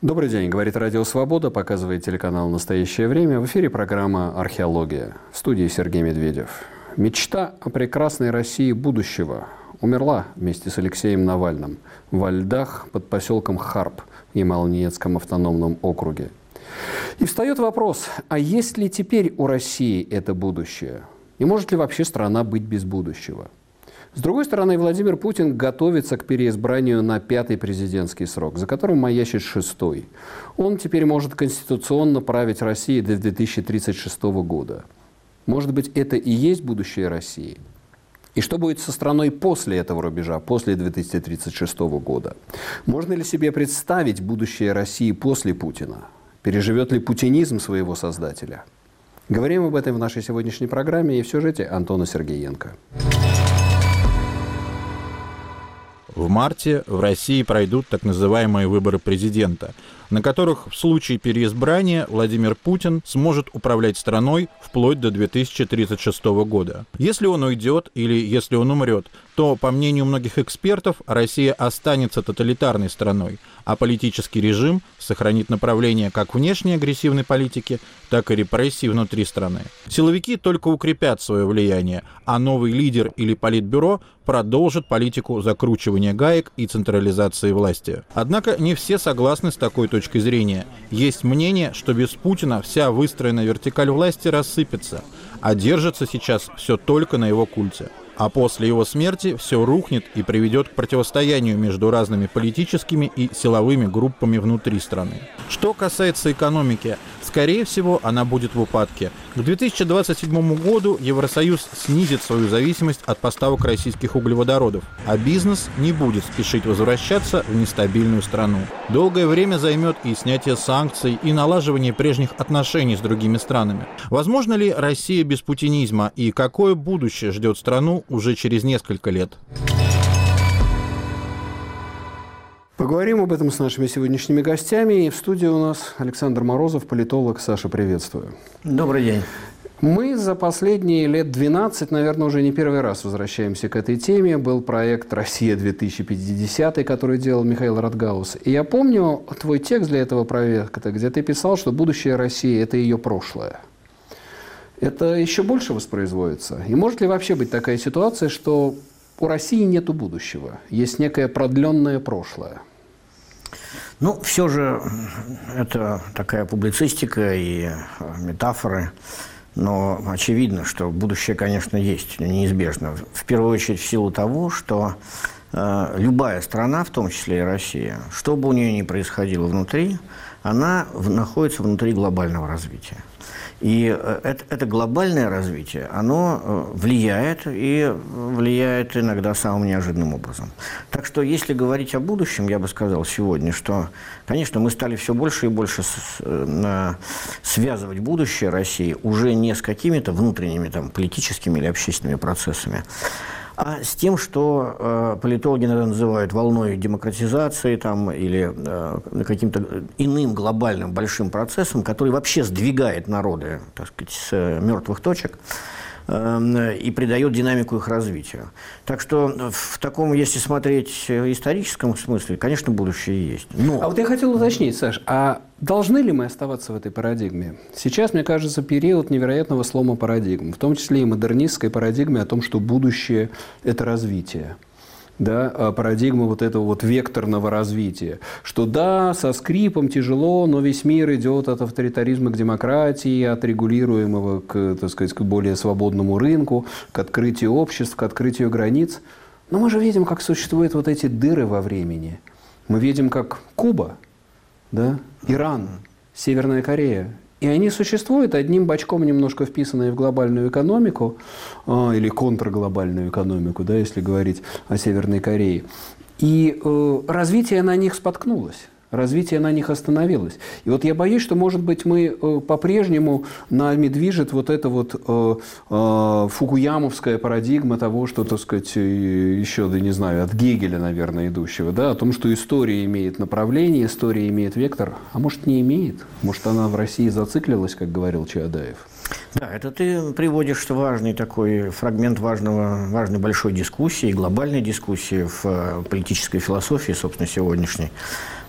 Добрый день, говорит Радио Свобода, показывает телеканал «Настоящее время». В эфире программа «Археология». В студии Сергей Медведев. Мечта о прекрасной России будущего умерла вместе с Алексеем Навальным во льдах под поселком Харп в Ямало-Ненецком автономном округе. И встает вопрос, а есть ли теперь у России это будущее? И может ли вообще страна быть без будущего? С другой стороны, Владимир Путин готовится к переизбранию на 5-й президентский срок, за которым маячит 6-й. Он теперь может конституционно править Россией до 2036 года. Может быть, это и есть будущее России? И что будет со страной после этого рубежа, после 2036 года? Можно ли себе представить будущее России после Путина? Переживет ли путинизм своего создателя? Говорим об этом в нашей сегодняшней программе и в сюжете Антона Сергеенко. В марте в России пройдут так называемые выборы президента, на которых в случае переизбрания Владимир Путин сможет управлять страной вплоть до 2036 года. Если он уйдет или если он умрет, то, по мнению многих экспертов, Россия останется тоталитарной страной, а политический режим сохранит направление как внешней агрессивной политики, так и репрессий внутри страны. Силовики только укрепят свое влияние, а новый лидер или политбюро продолжит политику закручивания гаек и централизации власти. Однако не все согласны с такой точкой зрения. Есть мнение, что без Путина вся выстроенная вертикаль власти рассыпется, а держится сейчас все только на его культе. А после его смерти все рухнет и приведет к противостоянию между разными политическими и силовыми группами внутри страны. Что касается экономики, скорее всего, она будет в упадке. К 2027 году Евросоюз снизит свою зависимость от поставок российских углеводородов, а бизнес не будет спешить возвращаться в нестабильную страну. Долгое время займет и снятие санкций, и налаживание прежних отношений с другими странами. Возможно ли Россия без путинизма, и какое будущее ждет страну уже через несколько лет? Поговорим об этом с нашими сегодняшними гостями. И в студии у нас Александр Морозов, политолог. Саша, приветствую. Добрый день. Мы за последние лет 12, наверное, уже не первый раз возвращаемся к этой теме. Был проект «Россия-2050», который делал Михаил Радгаус. И я помню твой текст для этого проекта, где ты писал, что будущее России – это ее прошлое. Это еще больше воспроизводится? И может ли вообще быть такая ситуация, что у России нет будущего? Есть некое продленное прошлое? Ну, все же это такая публицистика и метафоры. Но очевидно, что будущее, конечно, есть, неизбежно. В первую очередь в силу того, что любая страна, в том числе и Россия, что бы у нее ни происходило внутри, она находится внутри глобального развития. И это глобальное развитие, оно влияет, и влияет иногда самым неожиданным образом. Так что, если говорить о будущем, я бы сказал сегодня, что, конечно, мы стали все больше и больше связывать будущее России уже не с какими-то внутренними там, политическими или общественными процессами, а с тем, что политологи иногда называют волной демократизации там, или каким-то иным глобальным большим процессом, который вообще сдвигает народы, так сказать, с мертвых точек и придает динамику их развитию. Так что в таком, если смотреть историческом смысле, конечно, будущее есть. Но... А вот я хотел уточнить, Саш, а должны ли мы оставаться в этой парадигме? Сейчас, мне кажется, период невероятного слома парадигм, в том числе и модернистской парадигме о том, что будущее – это развитие. Да, парадигма вот этого вот векторного развития, что да, со скрипом тяжело, но весь мир идет от авторитаризма к демократии, от регулируемого к, так сказать, к более свободному рынку, к открытию обществ, к открытию границ. Но мы же видим, как существуют вот эти дыры во времени. Мы видим, как Куба, да, Иран, Северная Корея. И они существуют одним бочком, немножко вписанные в глобальную экономику, или контрглобальную экономику, да, если говорить о Северной Корее. И развитие на них споткнулось. Развитие на них остановилось. И вот я боюсь, что, может быть, мы по-прежнему нами движет вот эта вот фукуямовская парадигма того, что, так сказать, еще, да не знаю, от Гегеля, наверное, идущего, да, о том, что история имеет направление, история имеет вектор, а может, не имеет. Может, она в России зациклилась, как говорил Чаадаев. Да, это ты приводишь важный такой фрагмент важной большой дискуссии, глобальной дискуссии в политической философии, собственно, сегодняшней.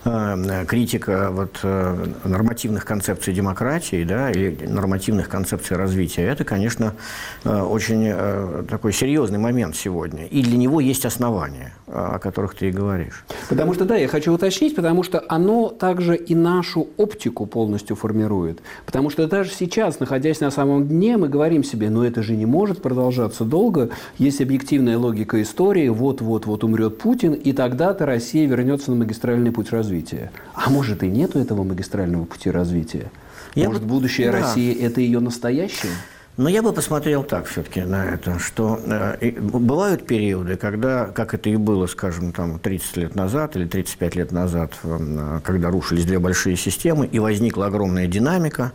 критика нормативных концепций демократии, да, или нормативных концепций развития, это, конечно, очень такой серьезный момент сегодня. И для него есть основания, о которых ты и говоришь. Потому что, да, я хочу уточнить, потому что оно также и нашу оптику полностью формирует. Потому что даже сейчас, находясь на самом дне, мы говорим себе, но это же не может продолжаться долго, есть объективная логика истории, вот-вот-вот умрет Путин, и тогда-то Россия вернется на магистральный путь развития. А может, и нету этого магистрального пути развития? Может, будущее России – это ее настоящее? Но я бы посмотрел так все-таки на это, что бывают периоды, когда, как это и было, скажем, 30 лет назад или 35 лет назад, когда рушились две большие системы, и возникла огромная динамика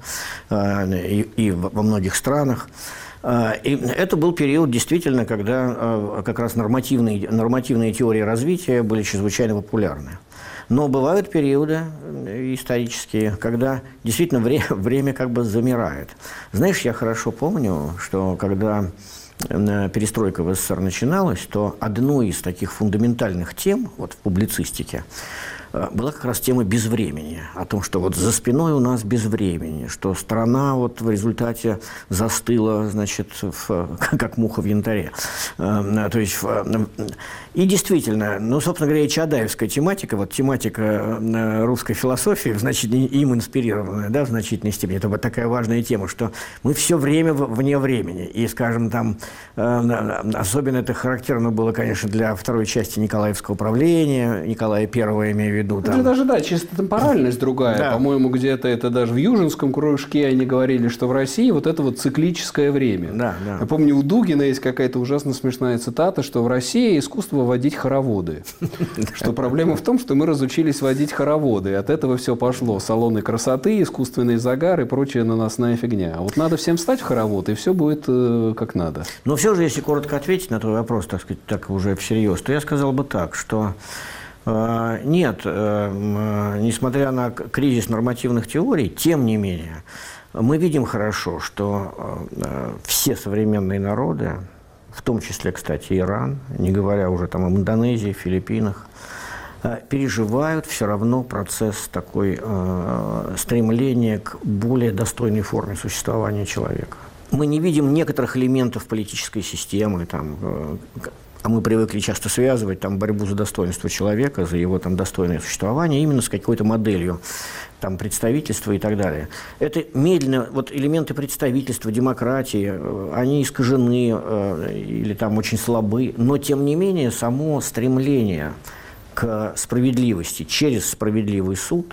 и во многих странах. И это был период, действительно, когда как раз нормативные теории развития были чрезвычайно популярны. Но бывают периоды исторические, когда действительно время как бы замирает. Знаешь, я хорошо помню, что когда перестройка в СССР начиналась, то одной из таких фундаментальных тем в публицистике была как раз тема безвремени, о том, что за спиной у нас безвремени, что страна в результате застыла, значит, как муха в янтаре. То есть, и действительно, собственно говоря, и чадаевская тематика, тематика русской философии, значит, им инспирированная, да, в значительной степени, это такая важная тема, что мы все время вне времени. И, скажем, особенно это характерно было, конечно, для второй части Николаевского правления, Николая I, имею в виду. Это даже, да, чисто темпоральность другая. Да. По-моему, где-то это даже в Южинском кружке они говорили, что в России это циклическое время. Да, да. Я помню, у Дугина есть какая-то ужасно смешная цитата, что в России искусство водить хороводы. Что проблема в том, что мы разучились водить хороводы. И от этого все пошло. Салоны красоты, искусственный загар и прочая наносная фигня. А надо всем встать в хоровод, и все будет как надо. Но все же, если коротко ответить на твой вопрос, так сказать, так уже всерьез, то я сказал бы так, что нет, несмотря на кризис нормативных теорий, тем не менее, мы видим хорошо, что все современные народы, в том числе, кстати, Иран, не говоря уже об Индонезии, Филиппинах, переживают все равно процесс такой стремления к более достойной форме существования человека. Мы не видим некоторых элементов политической системы, а мы привыкли часто связывать борьбу за достоинство человека, за его достойное существование именно с какой-то моделью представительства и так далее. Это медленно, элементы представительства, демократии, они искажены или очень слабы, но тем не менее само стремление к справедливости через справедливый суд,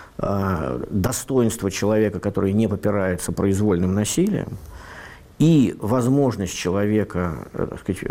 достоинство человека, который не попирается произвольным насилием, и возможность человека, так сказать,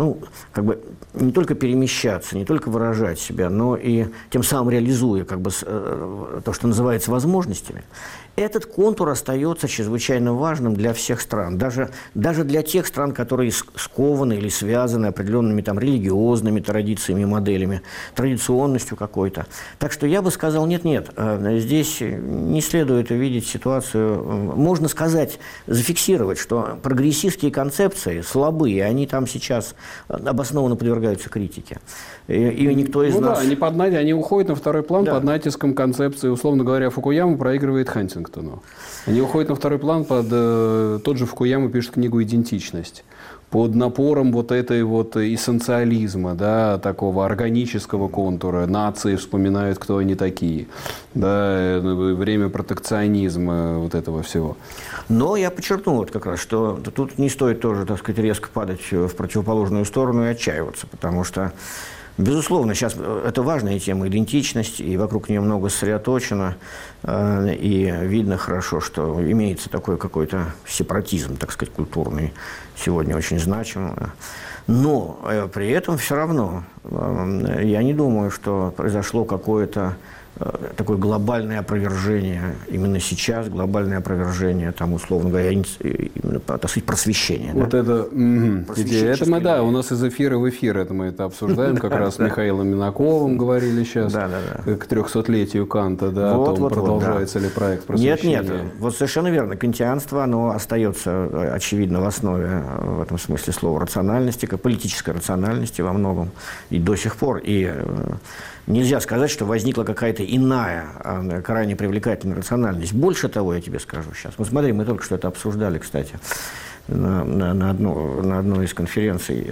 не только перемещаться, не только выражать себя, но и тем самым реализуя то, что называется возможностями, этот контур остается чрезвычайно важным для всех стран. Даже для тех стран, которые скованы или связаны определенными религиозными традициями, моделями, традиционностью какой-то. Так что я бы сказал, нет, здесь не следует видеть ситуацию. Можно сказать, зафиксировать, что прогрессистские концепции слабые, они сейчас обоснованно подвергаются критике. И никто из нас... они уходят на второй план под натиском концепции, условно говоря, Фукуяма проигрывает Хантингтону. Они уходят на второй план тот же Фукуяма пишет книгу «Идентичность». Под напором этой эссенциализма, да, такого органического контура, нации вспоминают, кто они такие, да, время протекционизма, этого всего. Но я подчеркну как раз, что тут не стоит тоже, так сказать, резко падать в противоположную сторону и отчаиваться, потому что, безусловно, сейчас это важная тема, идентичность, и вокруг нее много сосредоточено, и видно хорошо, что имеется такой какой-то сепаратизм, так сказать, культурный, сегодня очень значимый. Но при этом все равно я не думаю, что произошло какое-то такое глобальное опровержение именно сейчас, глобальное опровержение, условно говоря, именно, так сказать, просвещение. Это мы, да, у нас из эфира в эфир мы это обсуждаем, как раз с Михаилом Минаковым говорили сейчас, к 300-летию Канта, да, о том, продолжается ли проект просвещения. Нет, совершенно верно, кантианство, оно остается, очевидно, в основе, в этом смысле слова, рациональности, политической рациональности во многом, и до сих пор, и нельзя сказать, что возникла какая-то иная, крайне привлекательная рациональность. Больше того, я тебе скажу сейчас. Вот смотри, мы только что это обсуждали, кстати, на одной из конференций.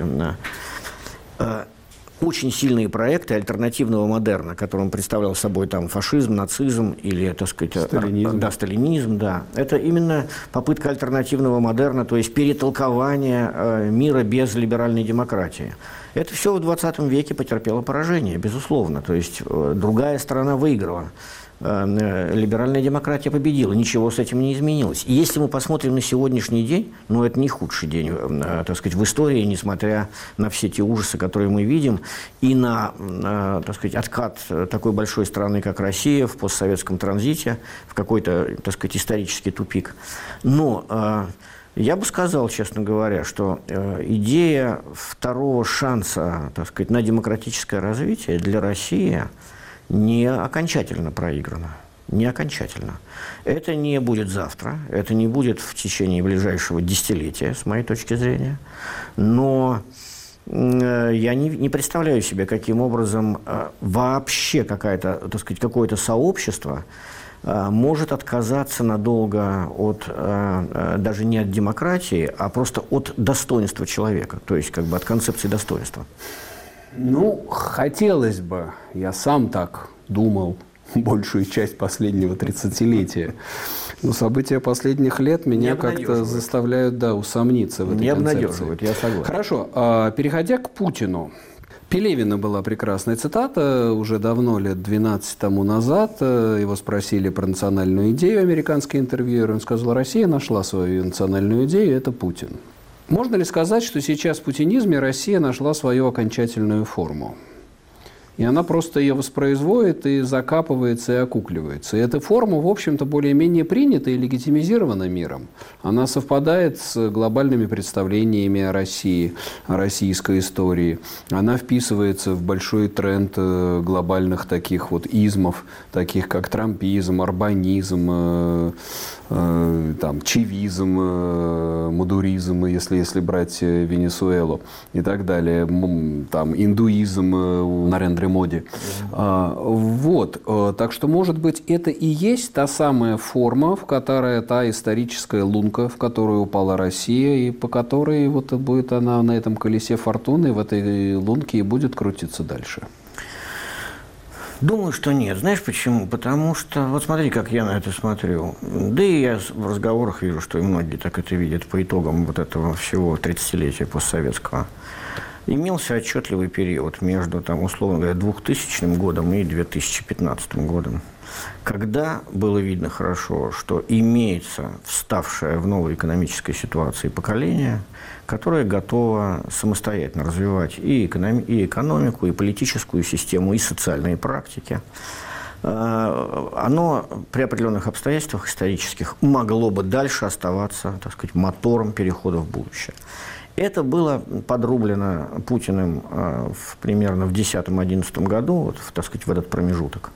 Очень сильные проекты альтернативного модерна, которым представлял собой там фашизм, нацизм или, так сказать, сталинизм, да. Это именно попытка альтернативного модерна, то есть перетолкования мира без либеральной демократии. Это все в 20 веке потерпело поражение, безусловно. То есть другая сторона выиграла. Либеральная демократия победила, ничего с этим не изменилось. И если мы посмотрим на сегодняшний день, ну, это не худший день, так сказать, в истории, несмотря на все те ужасы, которые мы видим, и на, так сказать, откат такой большой страны, как Россия, в постсоветском транзите, в какой-то, так сказать, исторический тупик. Но я бы сказал, честно говоря, что идея второго шанса, так сказать, на демократическое развитие для России не окончательно проиграно. Не окончательно. Это не будет завтра, это не будет в течение ближайшего десятилетия, с моей точки зрения. Но я не представляю себе, каким образом вообще какое-то сообщество может отказаться надолго от, даже не от демократии, а просто от достоинства человека, то есть как бы от концепции достоинства. Ну, хотелось бы, я сам так думал большую часть последнего 30-летия. Но события последних лет меня как-то заставляют, да, усомниться в этой концепции. Не обнадеживают, я согласен. Хорошо, переходя к Путину. Пелевина была прекрасная цитата уже давно, лет 12 тому назад. Его спросили про национальную идею, американский интервьюер. Он сказал, Россия нашла свою национальную идею, это Путин. Можно ли сказать, что сейчас в путинизме Россия нашла свою окончательную форму? И она просто ее воспроизводит и закапывается, и окукливается. И эта форма, в общем-то, более-менее принята и легитимизирована миром. Она совпадает с глобальными представлениями о России, о российской истории. Она вписывается в большой тренд глобальных таких вот измов, таких как трампизм, орбанизм, там, чивизм, мадуризм, если брать Венесуэлу и так далее, там, индуизм, Нарендра Моди. Вот. Так что, может быть, это и есть та самая форма, в которой та историческая лунка, в которую упала Россия, и по которой вот будет она на этом колесе фортуны, в этой лунке и будет крутиться дальше. Думаю, что нет. Знаешь почему? Потому что, вот смотри, как я на это смотрю. Да и я в разговорах вижу, что и многие так это видят по итогам вот этого всего 30-летия постсоветского. Имелся отчетливый период между, там, условно говоря, 2000 годом и 2015 годом, когда было видно хорошо, что имеется вставшее в новой экономической ситуации поколение, которое готово самостоятельно развивать и экономику, и политическую систему, и социальные практики. Оно при определенных обстоятельствах исторических могло бы дальше оставаться, так сказать, мотором перехода в будущее. Это было подрублено Путиным примерно в 2010-2011 году, вот, так сказать, в этот промежуток.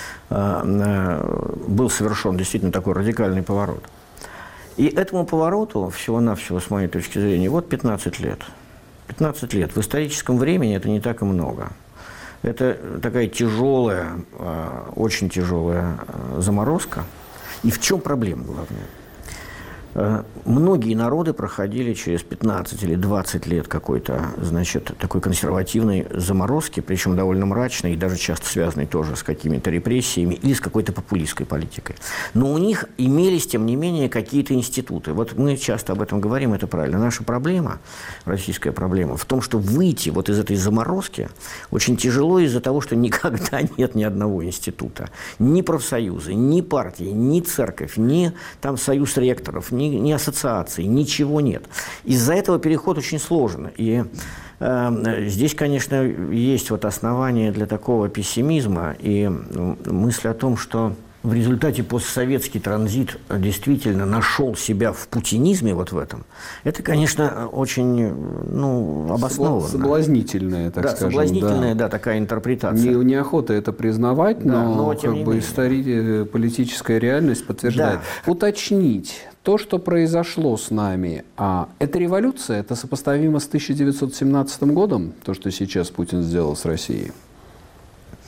Был совершен действительно такой радикальный поворот. И этому повороту, всего-навсего, с моей точки зрения, вот 15 лет. 15 лет. В историческом времени это не так и много. Это такая тяжелая, очень тяжелая заморозка. И в чем проблема главная? Многие народы проходили через 15 или 20 лет какой-то, значит, такой консервативной заморозки, причем довольно мрачной и даже часто связанной тоже с какими-то репрессиями или с какой-то популистской политикой. Но у них имелись, тем не менее, какие-то институты. Вот мы часто об этом говорим, это правильно. Наша проблема, российская проблема, в том, что выйти вот из этой заморозки очень тяжело из-за того, что никогда нет ни одного института. Ни профсоюзы, ни партии, ни церковь, ни там союз ректоров, ни ассоциаций, ничего нет. Из-за этого переход очень сложен. И здесь, конечно, есть вот основания для такого пессимизма и мысль о том, что в результате постсоветский транзит действительно нашел себя в путинизме вот в этом. Это, конечно, очень обоснованно. Соблазнительная, так скажем. Соблазнительная, да, такая интерпретация. Неохота это признавать, да, но как бы политическая реальность подтверждает. Да. Уточнить. То, что произошло с нами, это революция? Это сопоставимо с 1917 годом? То, что сейчас Путин сделал с Россией?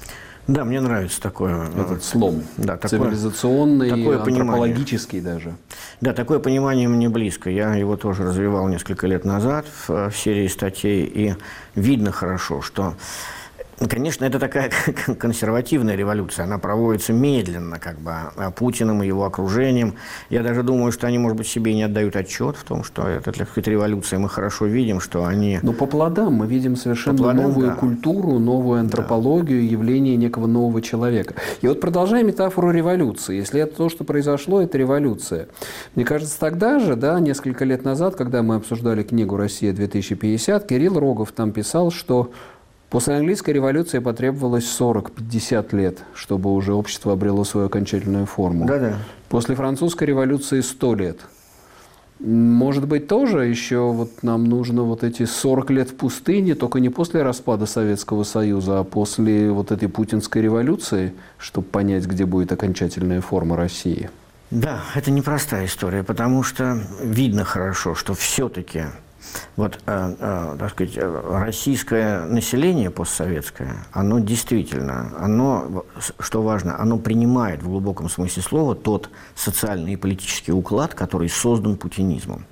Да, мне нравится такое. Этот слом. Да, такое, цивилизационный, такое антропологический даже. Да, такое понимание мне близко. Я его тоже развивал несколько лет назад в серии статей, и видно хорошо, что, конечно, это такая консервативная революция, она проводится медленно, как бы, Путиным и его окружением. Я даже думаю, что они, может быть, себе не отдают отчет в том, что это, так сказать, революция. Мы хорошо видим, что они... Но по плодам мы видим совершенно новую культуру, новую антропологию, явление некого нового человека. И вот продолжая метафору революции, если это то, что произошло, это революция. Мне кажется, тогда же, да, несколько лет назад, когда мы обсуждали книгу «Россия-2050», Кирилл Рогов там писал, что после английской революции потребовалось 40-50 лет, чтобы уже общество обрело свою окончательную форму. Да-да. После французской революции 100 лет. Может быть, тоже еще вот нам нужно вот эти 40 лет в пустыне, только не после распада Советского Союза, а после вот этой путинской революции, чтобы понять, где будет окончательная форма России. Да, это непростая история, потому что видно хорошо, что все-таки вот, так сказать, российское население постсоветское, оно действительно, оно, что важно, оно принимает в глубоком смысле слова тот социальный и политический уклад, который создан путинизмом.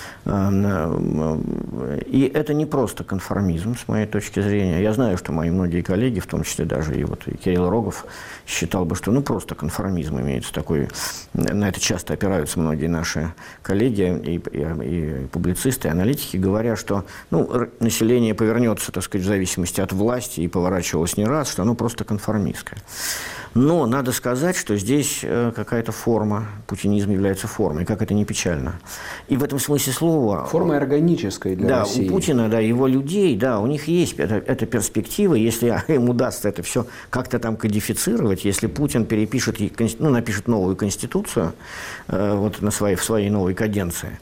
И это не просто конформизм, с моей точки зрения. Я знаю, что мои многие коллеги, в том числе даже и Кирилл Рогов, считал бы, что просто конформизм имеется такой. На это часто опираются многие наши коллеги и публицисты, и аналитики, говоря, что население повернется, так сказать, в зависимости от власти, и поворачивалось не раз, что оно просто конформистское. Но надо сказать, что здесь какая-то форма, путинизм является формой, как это не печально. И в этом смысле слова... Форма органическая для России. Да, у Путина, да, его людей, да, у них есть эта перспектива, если им удастся это все как-то там кодифицировать, если Путин перепишет, напишет новую конституцию вот в своей новой каденции,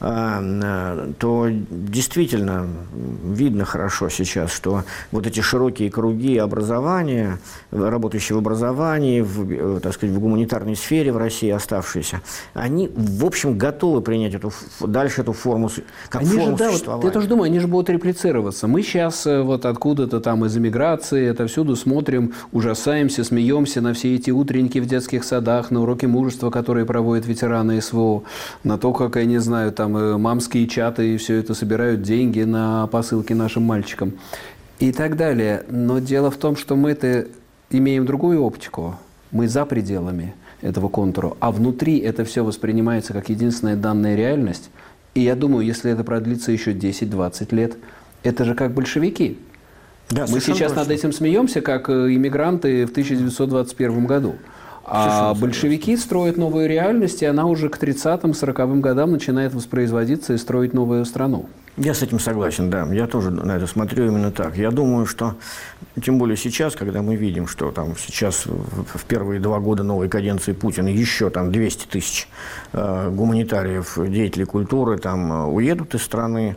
то действительно видно хорошо сейчас, что вот эти широкие круги образования, работающие в образовании, так сказать, в гуманитарной сфере в России оставшиеся, они, в общем, готовы принять дальше эту форму, как они форму же, существования. Вот, я тоже думаю, они же будут реплицироваться. Мы сейчас вот откуда-то там из эмиграции, это всюду смотрим, ужасаемся, смеемся на все эти утренники в детских садах, на уроки мужества, которые проводят ветераны СВО, на то, как, я не знаю, там мамские чаты и все это собирают деньги на посылки нашим мальчикам и так далее. Но дело в том, что мы-то имеем другую оптику. Мы за пределами этого контура, а внутри это все воспринимается как единственная данная реальность. И я думаю, если это продлится еще 10-20 лет, это же как большевики. Да, мы сейчас точно. Над этим смеемся, как иммигранты в 1921 году. А большевики строят новую реальность, и она уже к 30-40 годам начинает воспроизводиться и строить новую страну. Я с этим согласен, да. Я тоже на это смотрю именно так. Я думаю, что, тем более сейчас, когда мы видим, что там сейчас в первые 2 года новой каденции Путина еще там 200 тысяч гуманитариев, деятелей культуры там уедут из страны,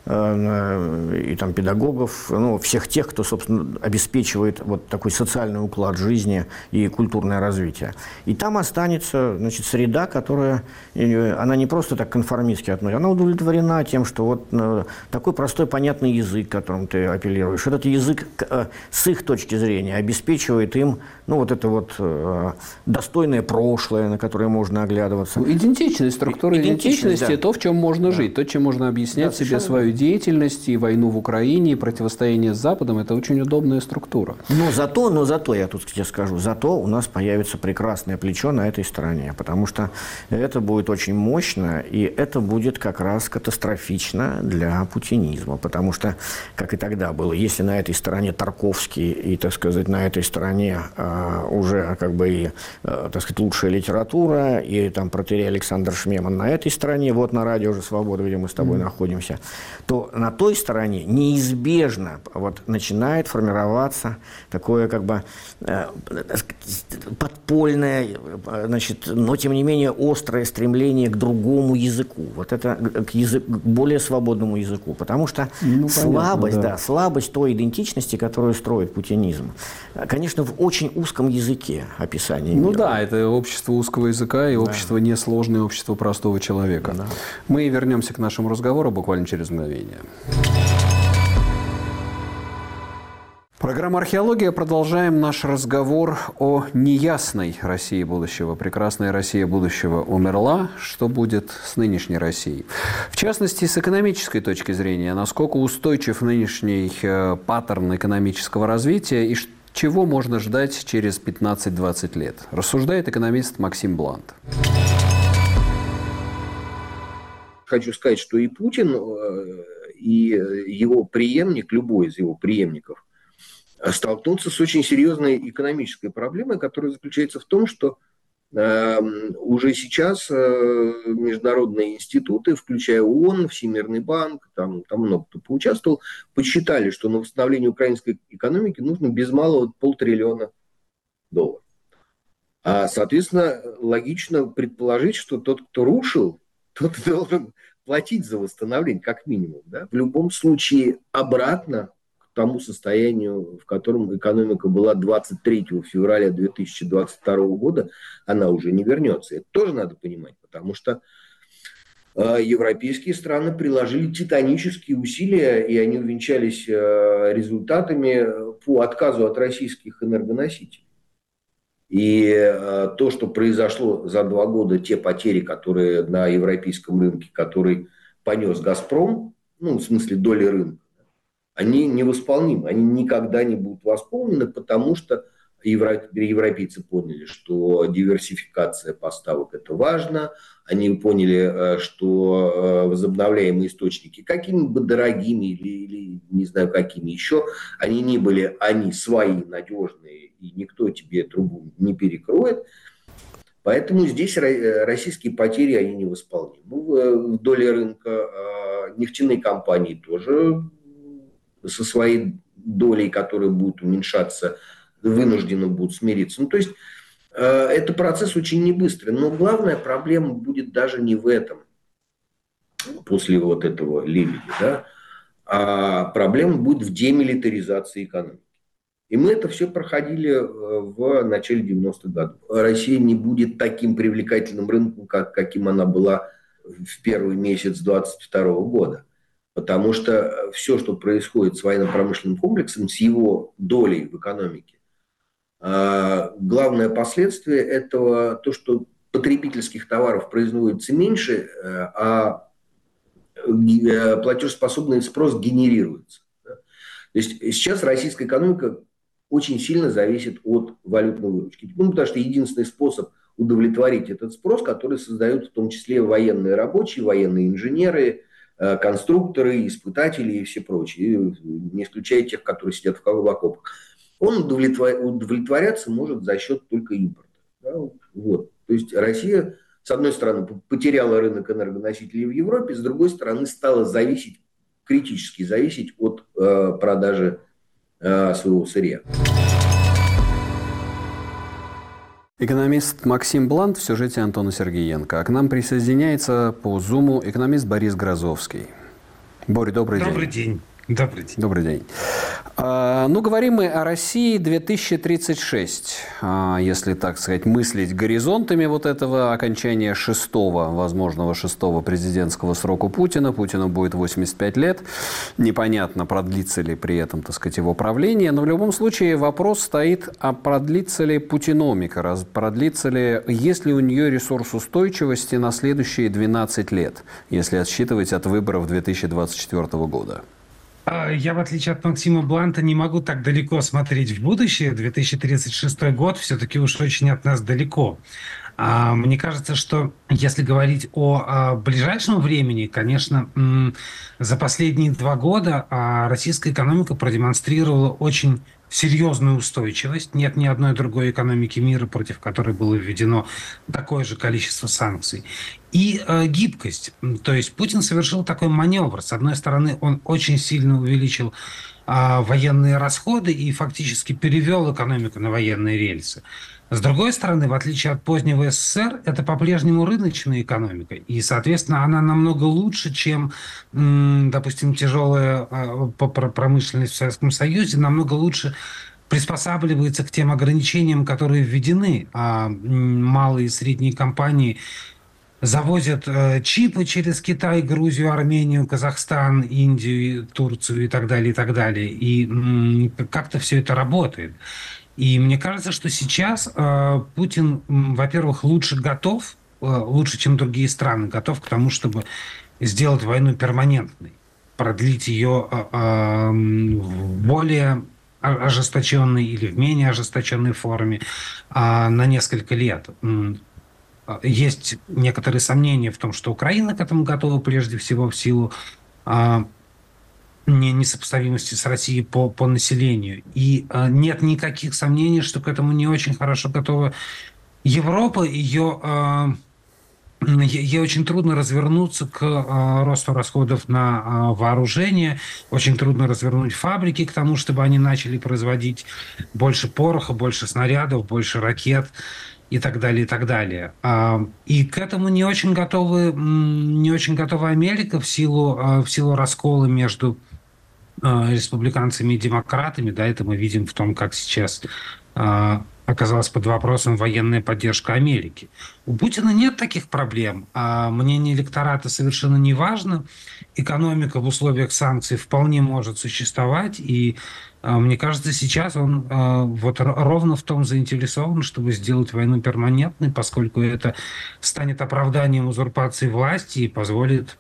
и там педагогов, всех тех, кто, собственно, обеспечивает вот такой социальный уклад жизни и культурное развитие. И там останется, значит, среда, которая, она не просто так конформистски относится, она удовлетворена тем, что вот такой простой, понятный язык, которым ты апеллируешь, этот язык с их точки зрения обеспечивает им, вот это вот достойное прошлое, на которое можно оглядываться. Идентичность, структура идентичности, да. То, в чем можно жить, то, чем можно объяснять себе свою деятельность, и войну в Украине, и противостояние с Западом, это очень удобная структура. Но зато, я тут тебе скажу, зато у нас появится прекрасное плечо на этой стороне, потому что это будет очень мощно, и это будет как раз катастрофично для путинизма, потому что, как и тогда было, если на этой стороне Тарковский, и, так сказать, на этой стороне уже как бы и, так сказать, лучшая литература, и там протоиерей Александр Шмеман на этой стороне, вот на радио уже «Свобода», где мы с тобой находимся, то на той стороне неизбежно вот начинает формироваться такое как бы подпольное, значит, но тем не менее острое стремление к другому языку, вот это к более свободному языку, потому что слабость той идентичности, которую строит путинизм, конечно, в очень узком языке описания мира. Это общество узкого языка и общество несложное, общество простого человека. Да. Мы вернемся к нашему разговору буквально через мгновение. Программа «Археология». Продолжаем наш разговор о неясной России будущего. Прекрасная Россия будущего умерла. Что будет с нынешней Россией? В частности, с экономической точки зрения, насколько устойчив нынешний паттерн экономического развития и чего можно ждать через 15-20 лет, рассуждает экономист Максим Блант. Хочу сказать, что и Путин, и его преемник, любой из его преемников, столкнуться с очень серьезной экономической проблемой, которая заключается в том, что уже сейчас международные институты, включая ООН, Всемирный банк, там много кто поучаствовал, подсчитали, что на восстановление украинской экономики нужно без малого $500 триллиона. А, соответственно, логично предположить, что тот, кто рушил, тот должен платить за восстановление, как минимум. Да? В любом случае, обратно к тому состоянию, в котором экономика была 23 февраля 2022 года, она уже не вернется. Это тоже надо понимать, потому что европейские страны приложили титанические усилия, и они увенчались результатами по отказу от российских энергоносителей. И то, что произошло за 2 года, те потери, которые на европейском рынке, который понес «Газпром», ну, в смысле доли рынка, они невосполнимы, они никогда не будут восполнены, потому что европейцы поняли, что диверсификация поставок – это важно, они поняли, что возобновляемые источники, какими бы дорогими или не знаю какими еще, они не были, они свои, надежные, и никто тебе трубу не перекроет. Поэтому здесь российские потери, они невосполнимы. В доле рынка нефтяные компании тоже со своей долей, которая будет уменьшаться, вынуждены будут смириться. Ну, то есть это процесс очень небыстрый. Но главная проблема будет даже не в этом, после вот этого лебедя, да? А проблема будет в демилитаризации экономики. И мы это все проходили в начале 90-х годов. Россия не будет таким привлекательным рынком, каким она была в первый месяц 2022 года. Потому что все, что происходит с военно-промышленным комплексом, с его долей в экономике, главное последствие этого то, что потребительских товаров производится меньше, а платежеспособный спрос генерируется. То есть сейчас российская экономика очень сильно зависит от валютной выручки. Ну, потому что единственный способ удовлетворить этот спрос, который создают в том числе военные рабочие, военные инженеры, конструкторы, испытатели и все прочие, не исключая тех, которые сидят в окопах, он удовлетворяться может за счет только импорта. Да? Вот. То есть Россия, с одной стороны, потеряла рынок энергоносителей в Европе, с другой стороны, стала критически зависеть от продажи своего сырья. Экономист Максим Блант в сюжете Антона Сергеенко. А к нам присоединяется по Зуму экономист Борис Грозовский. Боря, добрый день. Добрый день. Добрый день. Ну, говорим мы о России 2036, если, так сказать, мыслить горизонтами вот этого окончания возможного шестого президентского срока Путина. Путину будет 85 лет. Непонятно, продлится ли при этом, так сказать, его правление. Но в любом случае вопрос стоит, а продлится ли путиномика, есть ли у нее ресурс устойчивости на следующие 12 лет, если отсчитывать от выборов 2024 года. Я, в отличие от Максима Бланта, не могу так далеко смотреть в будущее. 2036 год все-таки уж очень от нас далеко. Мне кажется, что если говорить о ближайшем времени, конечно, за последние 2 года российская экономика продемонстрировала очень серьезную устойчивость. Нет ни одной другой экономики мира, против которой было введено такое же количество санкций. И гибкость. То есть Путин совершил такой маневр. С одной стороны, он очень сильно увеличил военные расходы и фактически перевел экономику на военные рельсы. С другой стороны, в отличие от позднего СССР, это по-прежнему рыночная экономика. И, соответственно, она намного лучше, чем, допустим, тяжелая промышленность в Советском Союзе, намного лучше приспосабливается к тем ограничениям, которые введены. А малые и средние компании завозят чипы через Китай, Грузию, Армению, Казахстан, Индию, Турцию и так далее, и так далее. И как-то все это работает. И мне кажется, что сейчас Путин, во-первых, лучше, чем другие страны, готов к тому, чтобы сделать войну перманентной, продлить ее в более ожесточенной или в менее ожесточенной форме на несколько лет. Есть некоторые сомнения в том, что Украина к этому готова прежде всего в силу несопоставимости с Россией по населению. И нет никаких сомнений, что к этому не очень хорошо готова Европа. Ей очень трудно развернуться к росту расходов на вооружение, очень трудно развернуть фабрики к тому, чтобы они начали производить больше пороха, больше снарядов, больше ракет и так далее, и так далее. И к этому не очень готова Америка в силу раскола между республиканцами и демократами. Да, это мы видим в том, как сейчас оказалась под вопросом военная поддержка Америки. У Путина нет таких проблем. Мнение электората совершенно не важно. Экономика в условиях санкций вполне может существовать. И мне кажется, сейчас он вот ровно в том заинтересован, чтобы сделать войну перманентной, поскольку это станет оправданием узурпации власти и позволит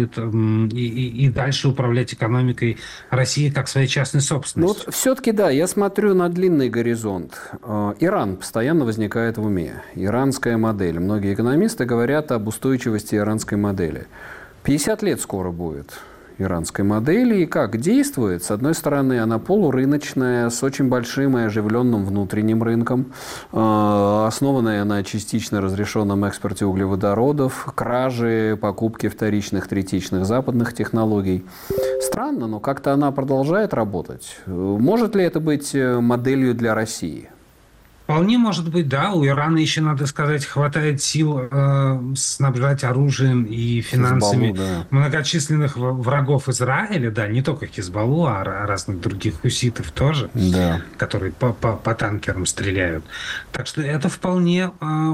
и дальше управлять экономикой России как своей частной собственностью. Вот все-таки, да, я смотрю на длинный горизонт. Иран постоянно возникает в уме. Иранская модель. Многие экономисты говорят об устойчивости иранской модели. 50 лет скоро будет иранской модели. И как действует? С одной стороны, она полурыночная, с очень большим и оживленным внутренним рынком, основанная на частично разрешенном экспорте углеводородов, краже, покупке вторичных, третичных западных технологий. Странно, но как-то она продолжает работать. Может ли это быть моделью для России? Вполне может быть, да. У Ирана еще, надо сказать, хватает сил снабжать оружием и финансами многочисленных врагов Израиля, да, не только Хизбаллу, а разных других хуситов тоже, да, которые по танкерам стреляют. Так что это вполне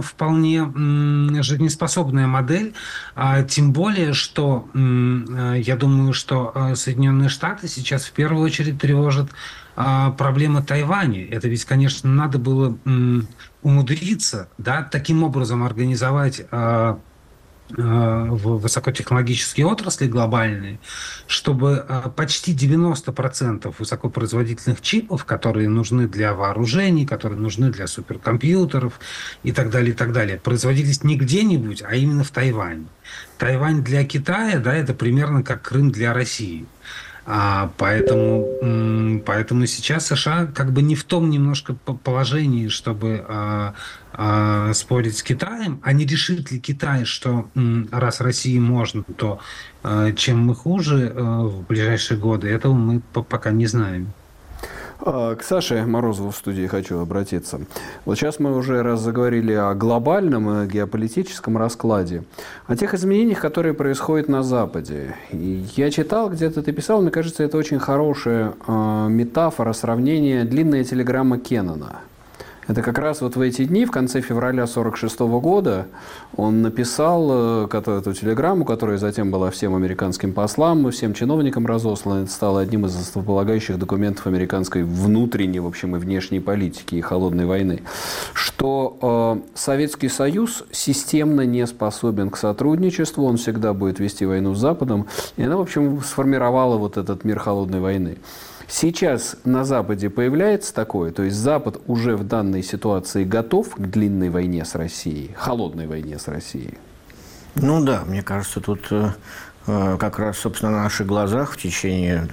жизнеспособная модель, тем более, что я думаю, что Соединенные Штаты сейчас в первую очередь тревожат проблема Тайваня. Это ведь, конечно, надо было умудриться, да, таким образом организовать высокотехнологические отрасли глобальные, чтобы почти 90% высокопроизводительных чипов, которые нужны для вооружений, которые нужны для суперкомпьютеров и так далее, производились не где-нибудь, а именно в Тайване. Тайвань для Китая, да, это примерно как Крым для России. Поэтому сейчас США как бы не в том немножко положении, чтобы спорить с Китаем. А не решит ли Китай, что раз России можно, то чем мы хуже в ближайшие годы, этого мы пока не знаем. К Саше Морозову в студии хочу обратиться. Вот сейчас мы уже раз заговорили о глобальном геополитическом раскладе, о тех изменениях, которые происходят на Западе. И я читал, где-то ты писал, мне кажется, это очень хорошая метафора, сравнение, длинная телеграмма Кеннона. Это как раз вот в эти дни, в конце февраля 1946 года, он написал эту телеграмму, которая затем была всем американским послам, всем чиновникам разослана. Это стало одним из основополагающих документов американской внутренней, в общем, и внешней политики и холодной войны, что Советский Союз системно не способен к сотрудничеству, он всегда будет вести войну с Западом, и она, в общем, сформировала вот этот мир холодной войны. Сейчас на Западе появляется такое, то есть Запад уже в данной ситуации готов к длинной войне с Россией, холодной войне с Россией? Ну да, мне кажется, тут как раз, собственно, на наших глазах в течение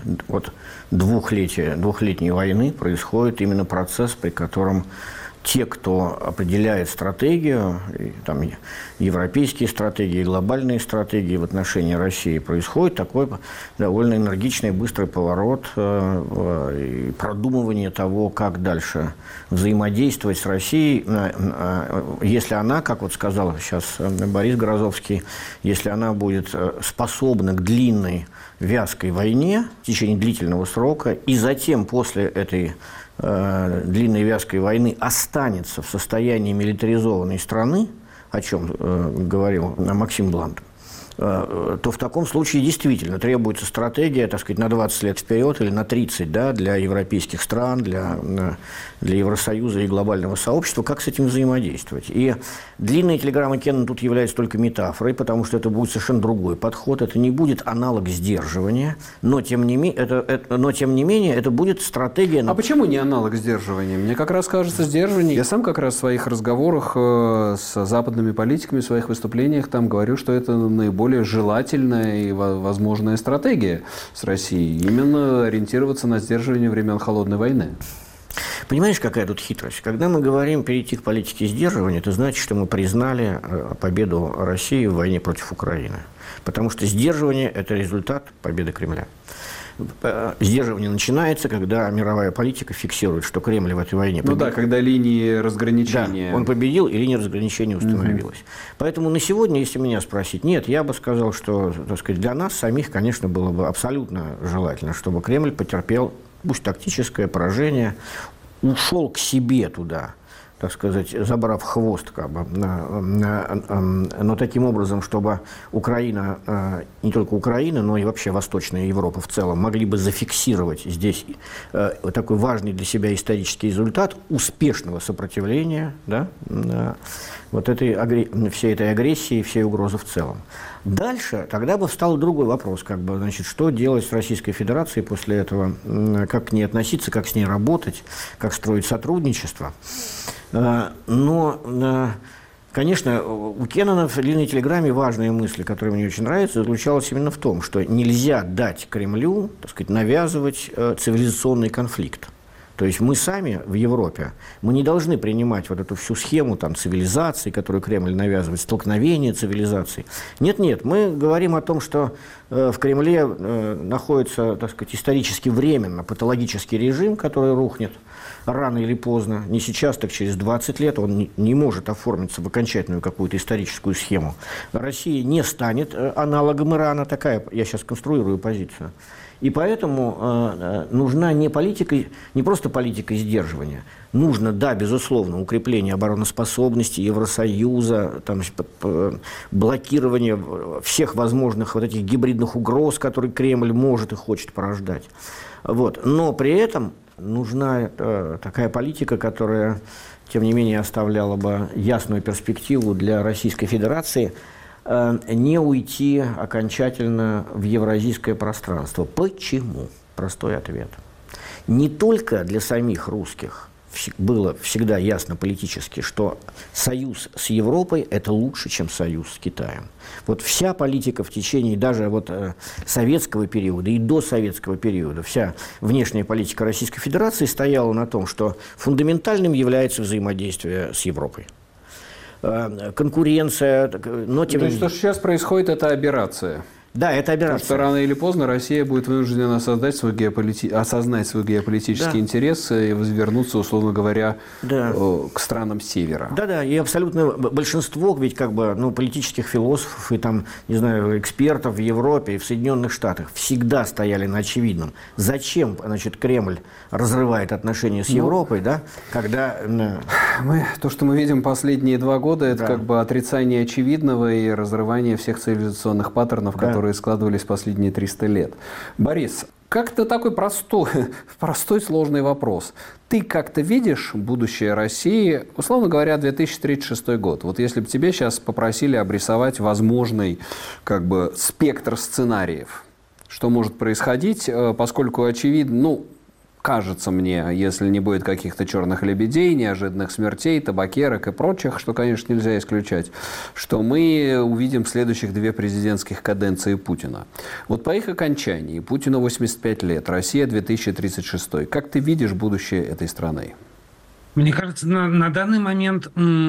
двухлетней войны происходит именно процесс, при котором те, кто определяет стратегию, там, европейские стратегии, глобальные стратегии в отношении России, происходит такой довольно энергичный, быстрый поворот и продумывание того, как дальше взаимодействовать с Россией, если она, как вот сказал сейчас Борис Грозовский, если она будет способна к длинной, вязкой войне в течение длительного срока, и затем после этой длинной вязкой войны останется в состоянии милитаризованной страны, о чем говорил Максим Блант, то в таком случае действительно требуется стратегия, так сказать, на 20 лет вперед или на 30, да, для европейских стран, для Евросоюза и глобального сообщества, как с этим взаимодействовать. И длинная телеграмма Кеннона тут является только метафорой, потому что это будет совершенно другой подход, это не будет аналог сдерживания, но тем не менее это будет стратегия... А почему не аналог сдерживания? Мне как раз кажется сдерживание. Я сам как раз в своих разговорах с западными политиками, в своих выступлениях там говорю, что это наиболее желательная и возможная стратегия с Россией. Именно ориентироваться на сдерживание времен Холодной войны. Понимаешь, какая тут хитрость? Когда мы говорим перейти к политике сдерживания, это значит, что мы признали победу России в войне против Украины. Потому что сдерживание – это результат победы Кремля. Сдерживание начинается, когда мировая политика фиксирует, что Кремль в этой войне победил. Ну да, когда линии разграничения... Да, он победил, и линия разграничения установилась. Поэтому на сегодня, если меня спросить, нет, я бы сказал, что, так сказать, для нас самих, конечно, было бы абсолютно желательно, чтобы Кремль потерпел, пусть тактическое поражение, ушел к себе туда, так сказать, забрав хвост, как бы, но таким образом, чтобы Украина, не только Украина, но и вообще Восточная Европа в целом могли бы зафиксировать здесь такой важный для себя исторический результат успешного сопротивления, да, вот всей этой агрессии, всей угрозы в целом. Дальше тогда бы встал другой вопрос, как бы, значит, что делать с Российской Федерацией после этого, как к ней относиться, как с ней работать, как строить сотрудничество. Но, конечно, у Кеннона в длинной телеграмме важная мысль, которая мне очень нравится, заключалась именно в том, что нельзя дать Кремлю, так сказать, навязывать цивилизационный конфликт. То есть мы сами в Европе, мы не должны принимать вот эту всю схему там, цивилизации, которую Кремль навязывает, столкновение цивилизаций. Нет, мы говорим о том, что в Кремле находится, так сказать, исторически временно патологический режим, который рухнет рано или поздно, не сейчас, так через 20 лет, он не может оформиться в окончательную какую-то историческую схему. Россия не станет аналогом Ирана, такая, я сейчас конструирую позицию. И поэтому нужна не просто политика сдерживания. Нужно, да, безусловно, укрепление обороноспособности Евросоюза, там, блокирование всех возможных вот этих гибридных угроз, которые Кремль может и хочет порождать. Вот. Но при этом нужна такая политика, которая, тем не менее, оставляла бы ясную перспективу для Российской Федерации не уйти окончательно в евразийское пространство. Почему? Простой ответ. Не только для самих русских было всегда ясно политически, что союз с Европой – это лучше, чем союз с Китаем. Вот вся политика в течение даже вот советского периода и до советского периода, вся внешняя политика Российской Федерации стояла на том, что фундаментальным является взаимодействие с Европой. Конкуренция, но тем не менее... То, что сейчас происходит, это аберрация. Да, это операция. Потому что рано или поздно Россия будет вынуждена осознать свой геополитический интерес и вернуться, условно говоря, к странам Севера. Да, и абсолютно большинство ведь как бы, политических философов и там, не знаю, экспертов в Европе и в Соединенных Штатах всегда стояли на очевидном. Зачем, значит, Кремль разрывает отношения с Европой, да, когда... То, что мы видим последние 2 года, это как бы отрицание очевидного и разрывание всех цивилизационных паттернов, которые складывались последние 300 лет. Борис, как-то такой простой сложный вопрос. Ты как-то видишь будущее России, условно говоря, 2036 год? Вот если бы тебе сейчас попросили обрисовать возможный как бы спектр сценариев, что может происходить, поскольку очевидно, кажется мне, если не будет каких-то черных лебедей, неожиданных смертей, табакерок и прочих, что, конечно, нельзя исключать, что мы увидим следующих 2 президентских каденции Путина. Вот по их окончании, Путину 85 лет, Россия 2036. Как ты видишь будущее этой страны? Мне кажется, на данный момент...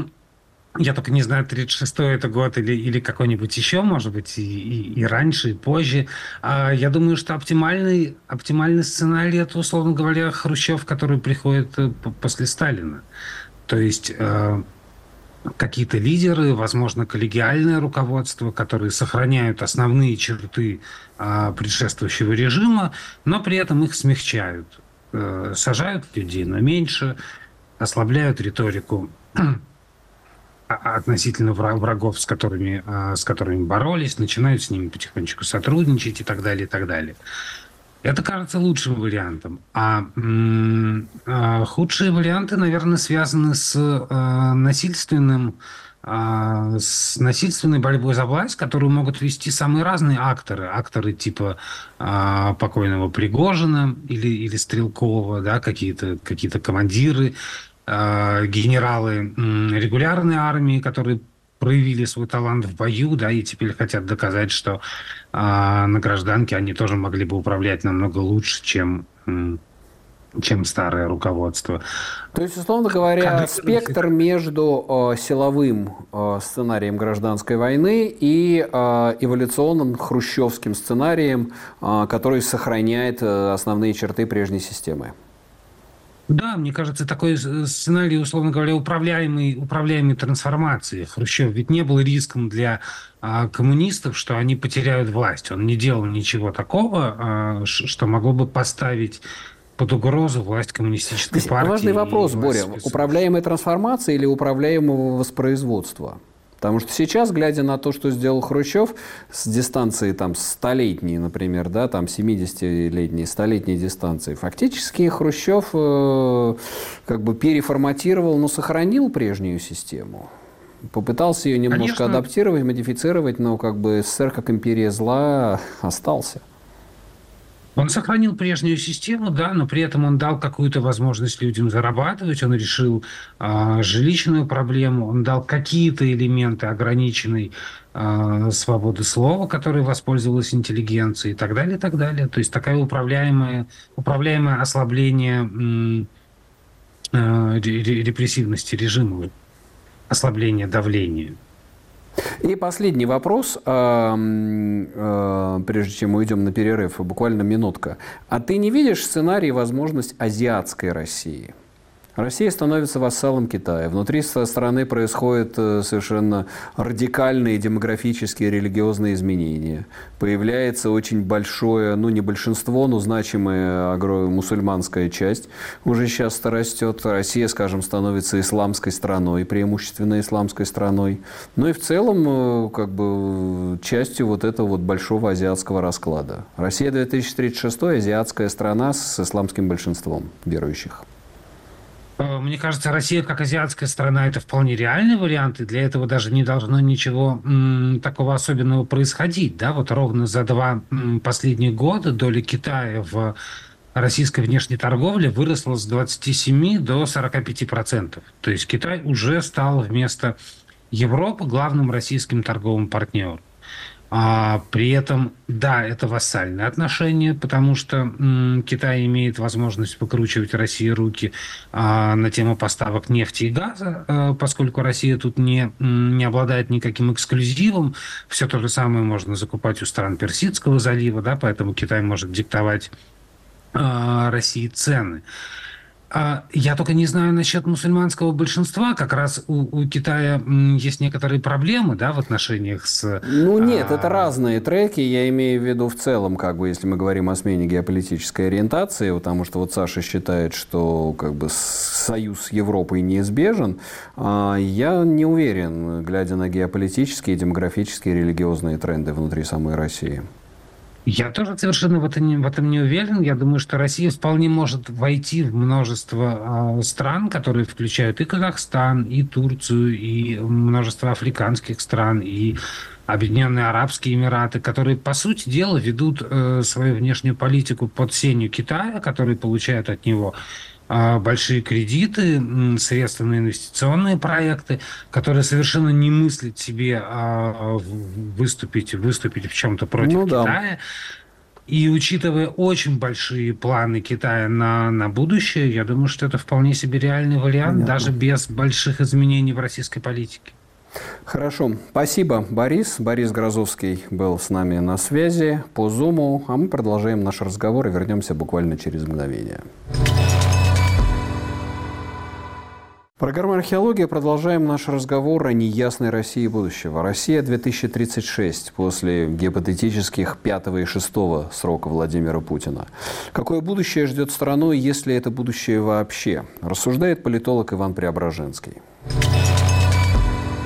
Я только не знаю, 36-й это год или какой-нибудь еще, может быть, и раньше, и позже. Я думаю, что оптимальный сценарий – это, условно говоря, Хрущев, который приходит после Сталина. То есть какие-то лидеры, возможно, коллегиальное руководство, которые сохраняют основные черты предшествующего режима, но при этом их смягчают. Сажают людей на меньше, ослабляют риторику относительно врагов, с которыми боролись, начинают с ними потихонечку сотрудничать и так далее, и так далее. Это кажется лучшим вариантом. Худшие варианты, наверное, связаны с насильственной борьбой за власть, которую могут вести самые разные акторы. Акторы типа покойного Пригожина или Стрелкова, да, какие-то командиры, генералы регулярной армии, которые проявили свой талант в бою, да, и теперь хотят доказать, что на гражданке они тоже могли бы управлять намного лучше, чем старое руководство. То есть, условно говоря, спектр между силовым сценарием гражданской войны и эволюционным хрущевским сценарием, который сохраняет основные черты прежней системы. Да, мне кажется, такой сценарий, условно говоря, управляемой трансформации. Хрущев ведь не был риском для коммунистов, что они потеряют власть. Он не делал ничего такого, что могло бы поставить под угрозу власть коммунистической партии. Важный вопрос, Боря. Управляемая трансформация или управляемого воспроизводства? Потому что сейчас, глядя на то, что сделал Хрущев с дистанции там, столетней, например, да, там 70-летней, столетней дистанции, фактически Хрущев как бы переформатировал, но сохранил прежнюю систему. Попытался ее немножко адаптировать, модифицировать, но как бы СССР как империя зла остался. Он сохранил прежнюю систему, да, но при этом он дал какую-то возможность людям зарабатывать, он решил жилищную проблему, он дал какие-то элементы ограниченной свободы слова, которой воспользовалась интеллигенция и так далее, и так далее. То есть такое управляемое ослабление репрессивности режима, ослабление давления. И последний вопрос, прежде чем мы уйдем на перерыв, буквально минутка. А ты не видишь сценарий и возможность азиатской России? Россия становится вассалом Китая. Внутри страны происходят совершенно радикальные демографические и религиозные изменения. Появляется очень большое, ну не большинство, но значимая мусульманская часть. Уже сейчас-то растет. Россия, скажем, становится исламской страной, преимущественно исламской страной. Ну и в целом, как бы, частью вот этого вот большого азиатского расклада. Россия 2036 – азиатская страна с исламским большинством верующих. Мне кажется, Россия как азиатская страна – это вполне реальный вариант, и для этого даже не должно ничего такого особенного происходить. Да? Вот ровно за 2 последних года доля Китая в российской внешней торговле выросла с 27 до 45%. То есть Китай уже стал вместо Европы главным российским торговым партнером. При этом, да, это вассальные отношения, потому что Китай имеет возможность выкручивать России руки на тему поставок нефти и газа, поскольку Россия тут не обладает никаким эксклюзивом. Все то же самое можно закупать у стран Персидского залива, да, поэтому Китай может диктовать России цены. Я только не знаю насчет мусульманского большинства. Как раз у Китая есть некоторые проблемы, да, в отношениях с... Ну нет, это разные треки. Я имею в виду в целом, как бы, если мы говорим о смене геополитической ориентации, потому что вот Саша считает, что как бы союз с Европой неизбежен. Я не уверен, глядя на геополитические, демографические, религиозные тренды внутри самой России. Я тоже совершенно в этом не уверен. Я думаю, что Россия вполне может войти в множество стран, которые включают и Казахстан, и Турцию, и множество африканских стран, и Объединенные Арабские Эмираты, которые, по сути дела, ведут свою внешнюю политику под сенью Китая, которые получают от него большие кредиты, средства на инвестиционные проекты, которые совершенно не мыслят себе выступить в чем-то против Китая. И учитывая очень большие планы Китая на будущее, я думаю, что это вполне себе реальный вариант, даже без больших изменений в российской политике. Хорошо. Спасибо, Борис. Борис Грозовский был с нами на связи по Zoom, а мы продолжаем наш разговор и вернемся буквально через мгновение. Программа «Археология». Продолжаем наш разговор о неясной России будущего. Россия 2036 после гипотетических 5-го и 6-го срока Владимира Путина. Какое будущее ждет страну, если это будущее вообще? Рассуждает политолог Иван Преображенский.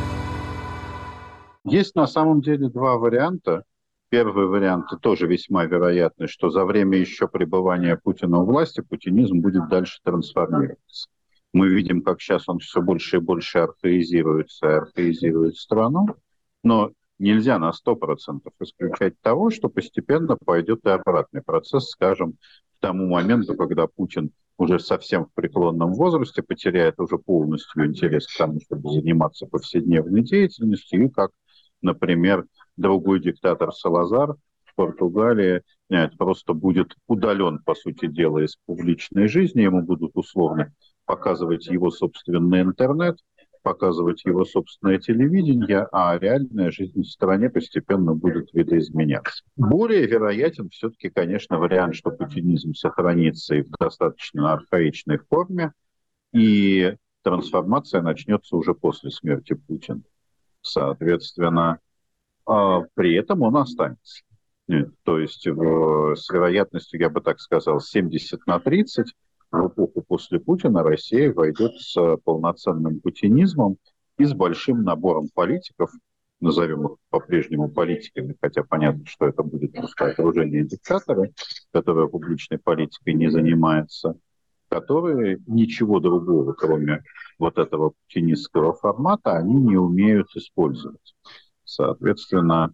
Есть на самом деле два варианта. Первый вариант тоже весьма вероятный, что за время еще пребывания Путина у власти путинизм будет дальше трансформироваться. Мы видим, как сейчас он все больше и больше архаизирует страну, но нельзя на 100% исключать того, что постепенно пойдет и обратный процесс, скажем, к тому моменту, когда Путин уже совсем в преклонном возрасте потеряет уже полностью интерес к тому, чтобы заниматься повседневной деятельностью, и как, например, другой диктатор Салазар в Португалии просто будет удален, по сути дела, из публичной жизни, ему будут условно показывать его собственный интернет, показывать его собственное телевидение, а реальная жизнь в стране постепенно будет видоизменяться. Более вероятен все-таки, конечно, вариант, что путинизм сохранится и в достаточно архаичной форме, и трансформация начнется уже после смерти Путина. Соответственно, при этом он останется. То есть с вероятностью, я бы так сказал, 70/30 в эпоху после Путина Россия войдет с полноценным путинизмом и с большим набором политиков, назовем их по-прежнему политиками, хотя понятно, что это будет просто окружение диктатора, которое публичной политикой не занимается, которые ничего другого, кроме вот этого путинистского формата, они не умеют использовать. Соответственно,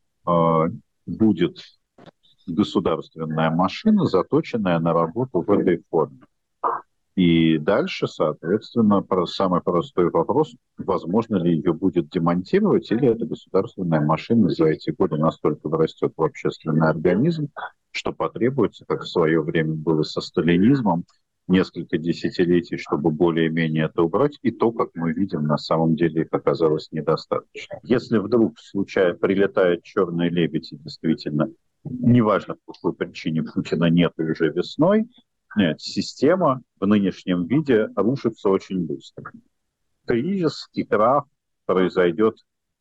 будет государственная машина, заточенная на работу в этой форме. И дальше, соответственно, самый простой вопрос, возможно ли ее будет демонтировать, или эта государственная машина за эти годы настолько врастет в общественный организм, что потребуется, как в свое время было со сталинизмом, несколько десятилетий, чтобы более-менее это убрать, и то, как мы видим, на самом деле их оказалось недостаточно. Если вдруг случайно прилетает черный лебедь, и действительно, неважно по какой причине Путина нет уже весной, нет, система в нынешнем виде рушится очень быстро. Кризис и крах произойдет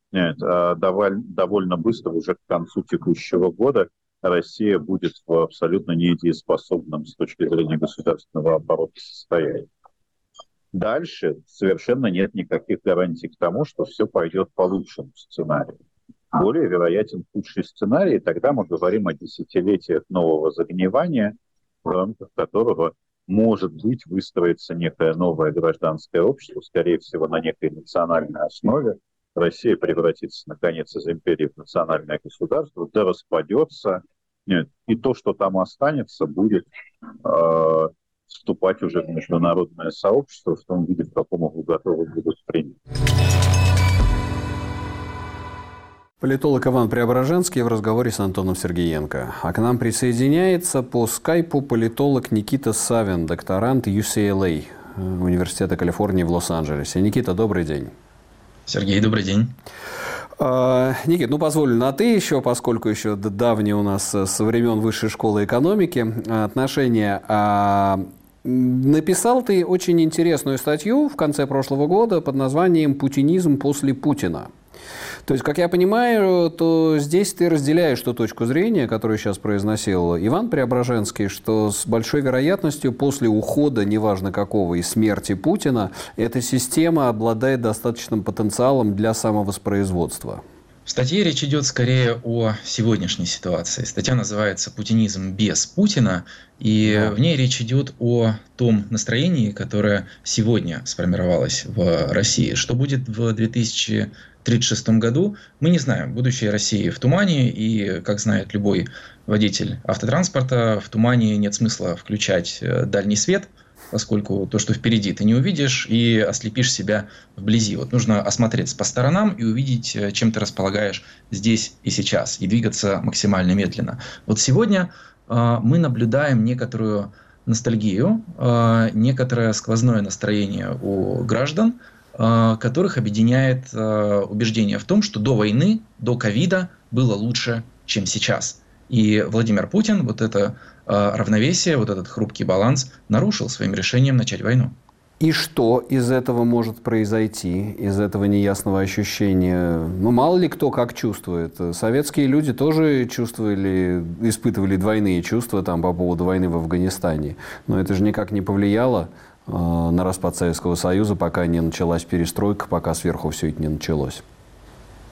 довольно быстро, уже к концу текущего года. Россия будет в абсолютно недееспособном с точки зрения государственного оборота состоянии. Дальше совершенно нет никаких гарантий к тому, что все пойдет по лучшему сценарию. Более вероятен худший сценарий, и тогда мы говорим о десятилетиях нового загнивания, в рамках которого, может быть, выстроится некое новое гражданское общество, скорее всего, на некой национальной основе. Россия превратится, наконец, из империи в национальное государство, да распадется, и то, что там останется, будет вступать уже в международное сообщество в том виде, в каком его готовы будут принять. Политолог Иван Преображенский в разговоре с Антоном Сергеенко. А к нам присоединяется по скайпу политолог Никита Савин, докторант UCLA, Университета Калифорнии в Лос-Анджелесе. Никита, добрый день. Сергей, добрый день. Никит, позволю на «ты» еще, поскольку еще давние у нас со времен Высшей школы экономики отношения. Написал ты очень интересную статью в конце прошлого года под названием «Путинизм после Путина». То есть, как я понимаю, то здесь ты разделяешь ту точку зрения, которую сейчас произносил Иван Преображенский, что с большой вероятностью после ухода, неважно какого, и смерти Путина, эта система обладает достаточным потенциалом для самовоспроизводства. В статье речь идет скорее о сегодняшней ситуации. Статья называется «Путинизм без Путина», и в ней речь идет о том настроении, которое сегодня сформировалось в России. Что будет в 2036 году, мы не знаем. Будущее России в тумане, и, как знает любой водитель автотранспорта, в тумане нет смысла включать дальний свет, поскольку то, что впереди, ты не увидишь и ослепишь себя вблизи. Вот нужно осмотреться по сторонам и увидеть, чем ты располагаешь здесь и сейчас, и двигаться максимально медленно. Вот сегодня мы наблюдаем некоторую ностальгию, некоторое сквозное настроение у граждан, которых объединяет убеждение в том, что до войны, до ковида было лучше, чем сейчас. И Владимир Путин вот это равновесие, вот этот хрупкий баланс нарушил своим решением начать войну. И что из этого может произойти, из этого неясного ощущения? Мало ли кто как чувствует. Советские люди тоже испытывали двойные чувства по поводу войны в Афганистане. Но это же никак не повлияло на распад Советского Союза, пока не началась перестройка, пока сверху все это не началось.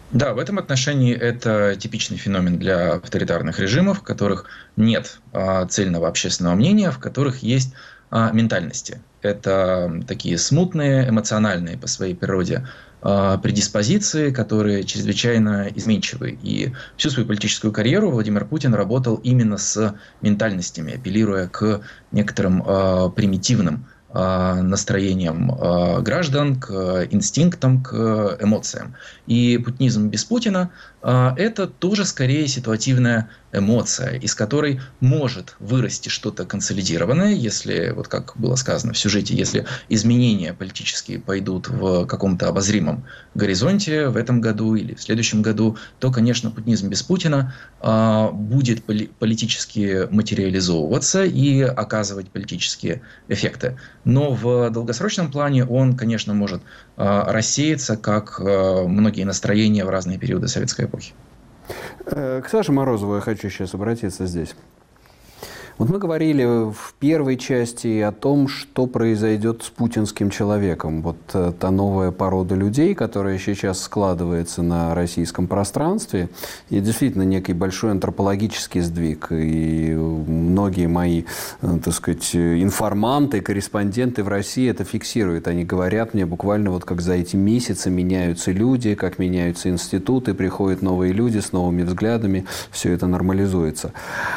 Да, в этом отношении это типичный феномен для авторитарных режимов, в которых нет цельного общественного мнения, в которых есть ментальности. Это такие смутные, эмоциональные по своей природе предиспозиции, которые чрезвычайно изменчивы. И всю свою политическую карьеру Владимир Путин работал именно с ментальностями, апеллируя к некоторым примитивным настроениям граждан, к инстинктам, к эмоциям. И путинизм без Путина – это тоже скорее ситуативная эмоция, из которой может вырасти что-то консолидированное, если, вот как было сказано в сюжете, если изменения политические пойдут в каком-то обозримом горизонте в этом году или в следующем году, то, конечно, путинизм без Путина будет политически материализовываться и оказывать политические эффекты. Но в долгосрочном плане он, конечно, может рассеяться, как многие настроения в разные периоды советской эпохи. К Саше Морозову я хочу сейчас обратиться здесь. Вот мы говорили в первой части о том, что произойдет с путинским человеком. Вот та новая порода людей, которая сейчас складывается на российском пространстве, и действительно некий большой антропологический сдвиг. И многие мои, так сказать, информанты, корреспонденты в России это фиксируют. Они говорят мне буквально вот как за эти месяцы меняются люди, как меняются институты, приходят новые люди с новыми взглядами, все это нормализуется.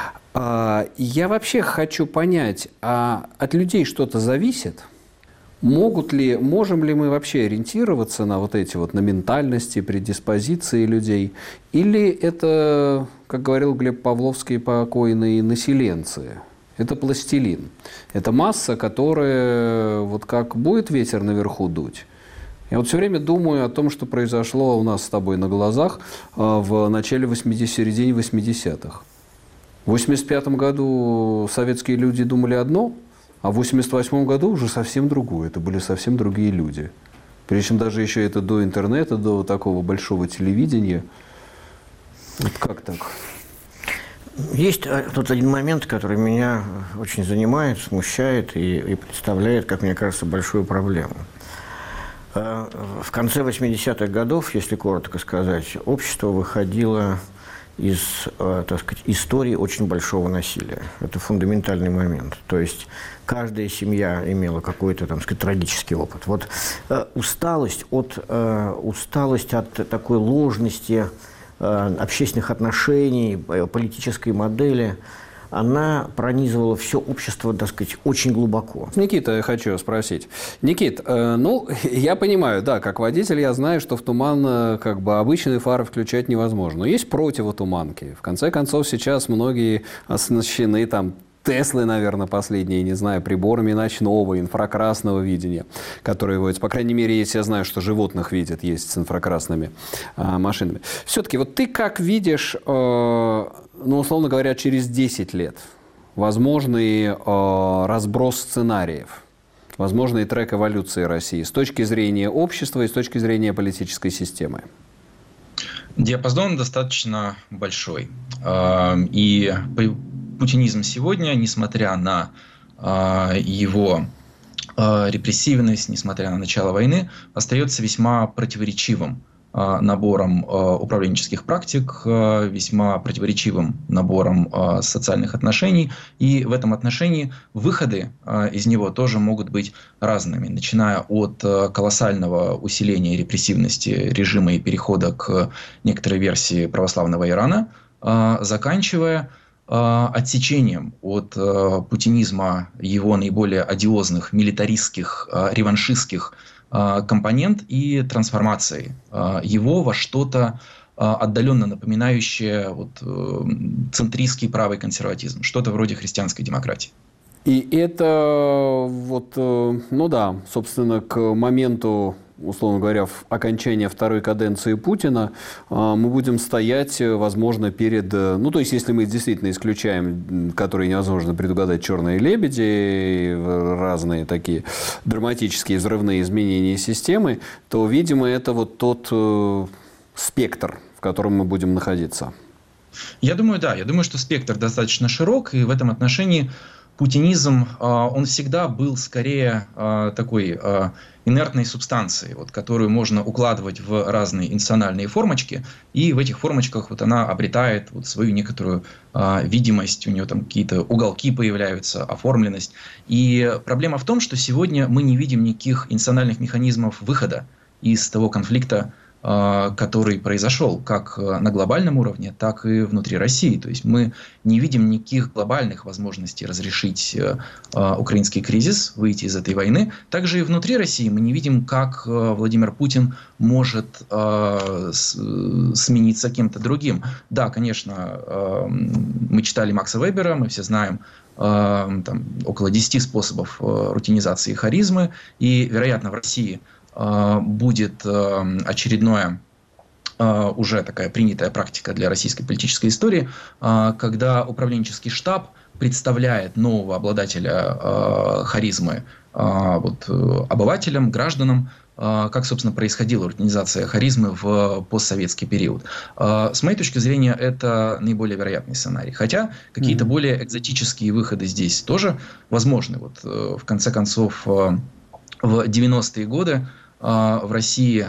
Я вообще хочу понять, а от людей что-то зависит? Можем ли мы вообще ориентироваться на вот эти вот, на ментальности, предиспозиции людей? Или это, как говорил Глеб Павловский, покойные населенцы? Это пластилин. Это масса, которая вот как будет ветер наверху дуть. Я вот все время думаю о том, что произошло у нас с тобой на глазах в начале 80-х, середине 80-х. В 1985 году советские люди думали одно, а в 1988 году уже совсем другое. Это были совсем другие люди. Причем даже еще это до интернета, до такого большого телевидения. Вот как так? Есть тут один момент, который меня очень занимает, смущает и представляет, как мне кажется, большую проблему. В конце 80-х годов, если коротко сказать, общество выходило из, так сказать, истории очень большого насилия. Это фундаментальный момент. То есть каждая семья имела какой-то, там сказать, трагический опыт. Вот усталость от такой ложности общественных отношений, политической модели, она пронизывала все общество, так сказать, очень глубоко. Никита, я хочу спросить. Никит, я понимаю, да, как водитель я знаю, что в туман как бы обычные фары включать невозможно. Но есть противотуманки. В конце концов, сейчас многие оснащены там Теслы, наверное, последние, не знаю, приборами ночного, инфракрасного видения, которые вводятся. По крайней мере, если я знаю, что животных видят, есть с инфракрасными машинами. Все-таки вот ты как видишь, условно говоря, через 10 лет возможный разброс сценариев, возможный трек эволюции России с точки зрения общества и с точки зрения политической системы? Диапазон достаточно большой. И путинизм сегодня, несмотря на его репрессивность, несмотря на начало войны, остается весьма противоречивым набором управленческих практик, весьма противоречивым набором социальных отношений. И в этом отношении выходы из него тоже могут быть разными, начиная от колоссального усиления репрессивности режима и перехода к некоторой версии православного Ирана, заканчивая отсечением от путинизма его наиболее одиозных, милитаристских, реваншистских компонент и трансформацией его во что-то отдаленно напоминающее центристский правый консерватизм, что-то вроде христианской демократии. И это собственно, к моменту, условно говоря, окончания второй каденции Путина мы будем стоять, возможно, перед... то есть, если мы действительно исключаем, которые невозможно предугадать, черные лебеди, разные такие драматические взрывные изменения системы, то, видимо, это вот тот спектр, в котором мы будем находиться. Я думаю, да. Я думаю, что спектр достаточно широк, и в этом отношении путинизм, он всегда был скорее такой инертной субстанцией, вот, которую можно укладывать в разные институциональные формочки, и в этих формочках вот она обретает вот свою некоторую видимость, у нее там какие-то уголки появляются, оформленность. И проблема в том, что сегодня мы не видим никаких институциональных механизмов выхода из того конфликта, который произошел как на глобальном уровне, так и внутри России. То есть мы не видим никаких глобальных возможностей разрешить украинский кризис, выйти из этой войны. Также и внутри России мы не видим, как Владимир Путин может смениться кем-то другим. Да, конечно, мы читали Макса Вебера, мы все знаем там, около 10 способов рутинизации харизмы, и, вероятно, в России будет очередная уже такая принятая практика для российской политической истории, когда управленческий штаб представляет нового обладателя харизмы обывателям, гражданам, как, собственно, происходила рутинизация харизмы в постсоветский период. С моей точки зрения, это наиболее вероятный сценарий. Хотя какие-то более экзотические выходы здесь тоже возможны. Вот, в конце концов, в 90-е годы в России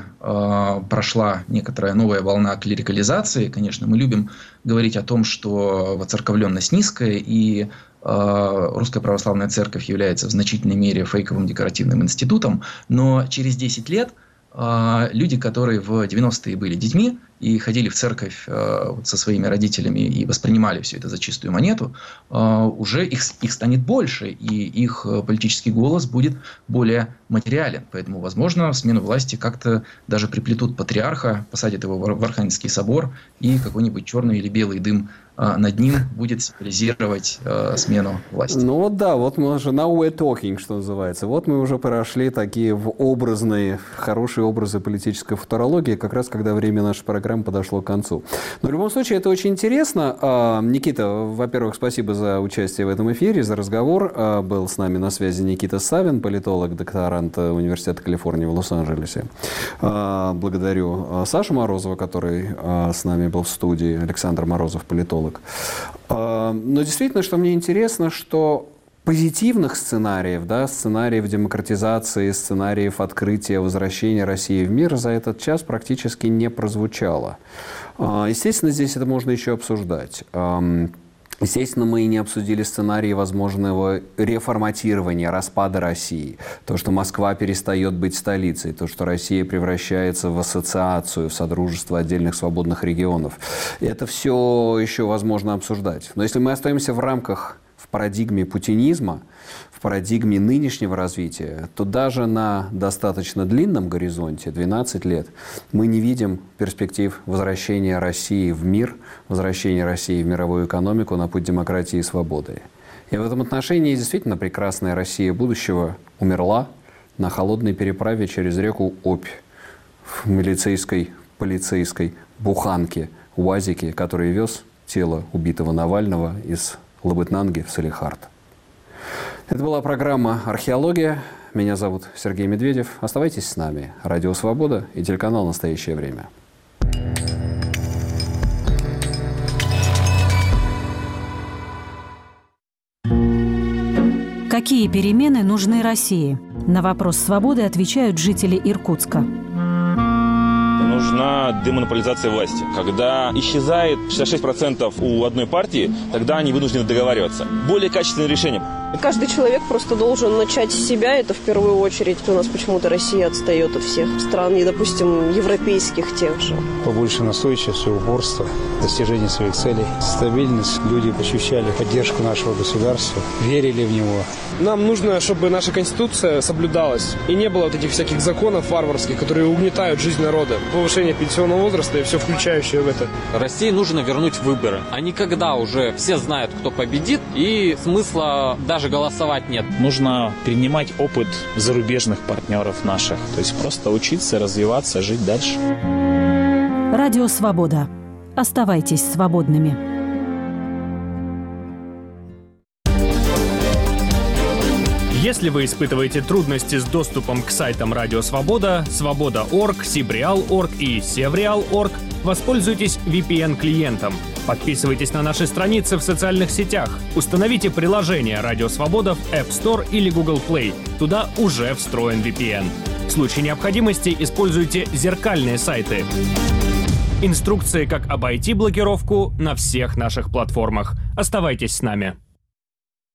прошла некоторая новая волна клерикализации. Конечно, мы любим говорить о том, что воцерковленность низкая, и Русская Православная Церковь является в значительной мере фейковым декоративным институтом. Но через 10 лет люди, которые в 90-е были детьми и ходили в церковь со своими родителями и воспринимали все это за чистую монету, уже их станет больше, и их политический голос будет более материален. Поэтому, возможно, в смену власти как-то даже приплетут патриарха, посадят его в Архангельский собор, и какой-нибудь черный или белый дым над ним будет символизировать смену власти. Ну вот да, вот мы уже now we're talking, что называется. Вот мы уже прошли такие в образные, хорошие образы политической футурологии, как раз когда время нашей программы подошло к концу. Но в любом случае это очень интересно. Никита, во-первых, спасибо за участие в этом эфире, за разговор. Был с нами на связи Никита Савин, политолог, докторант Университета Калифорнии в Лос-Анджелесе. Благодарю Сашу Морозова, который с нами был в студии, Александр Морозов, политолог. Но действительно, что мне интересно, что позитивных сценариев, да, сценариев демократизации, сценариев открытия, возвращения России в мир за этот час практически не прозвучало. Естественно, здесь это можно еще обсуждать. Естественно, мы и не обсудили сценарии возможного реформатирования, распада России. То, что Москва перестает быть столицей, то, что Россия превращается в ассоциацию, в содружество отдельных свободных регионов. Это все еще возможно обсуждать. Но если мы остаемся в рамках, в парадигме путинизма, в парадигме нынешнего развития, то даже на достаточно длинном горизонте, 12 лет, мы не видим перспектив возвращения России в мир, возвращения России в мировую экономику на путь демократии и свободы. И в этом отношении действительно прекрасная Россия будущего умерла на холодной переправе через реку Обь в милицейской, полицейской буханке, УАЗике, который вез тело убитого Навального из Лабытнанги в Салехард. Это была программа «Археология». Меня зовут Сергей Медведев. Оставайтесь с нами. Радио «Свобода» и телеканал «Настоящее время». Какие перемены нужны России? На вопрос «Свободы» отвечают жители Иркутска. Нужна демонополизация власти. Когда исчезает 66% у одной партии, тогда они вынуждены договариваться. Более качественное решение. Каждый человек просто должен начать с себя, это в первую очередь. У нас почему-то Россия отстает от всех стран, и, допустим, европейских тех же. Побольше настойчивости, упорства, достижения своих целей, стабильность. Люди ощущали поддержку нашего государства, верили в него. Нам нужно, чтобы наша Конституция соблюдалась, и не было вот этих всяких законов варварских, которые угнетают жизнь народа. Повышение пенсионного возраста и все включающее в это. России нужно вернуть выборы. А не когда уже все знают, кто победит, и смысла даже голосовать нет. Нужно перенимать опыт зарубежных партнеров наших. То есть просто учиться, развиваться, жить дальше. Радио «Свобода». Оставайтесь свободными. Если вы испытываете трудности с доступом к сайтам Радио Свобода, Свобода.орг, Сибреал.орг и Севреал.орг, воспользуйтесь VPN-клиентом. Подписывайтесь на наши страницы в социальных сетях. Установите приложение «Радио Свобода» в App Store или Google Play. Туда уже встроен VPN. В случае необходимости используйте зеркальные сайты. Инструкции, как обойти блокировку, на всех наших платформах. Оставайтесь с нами.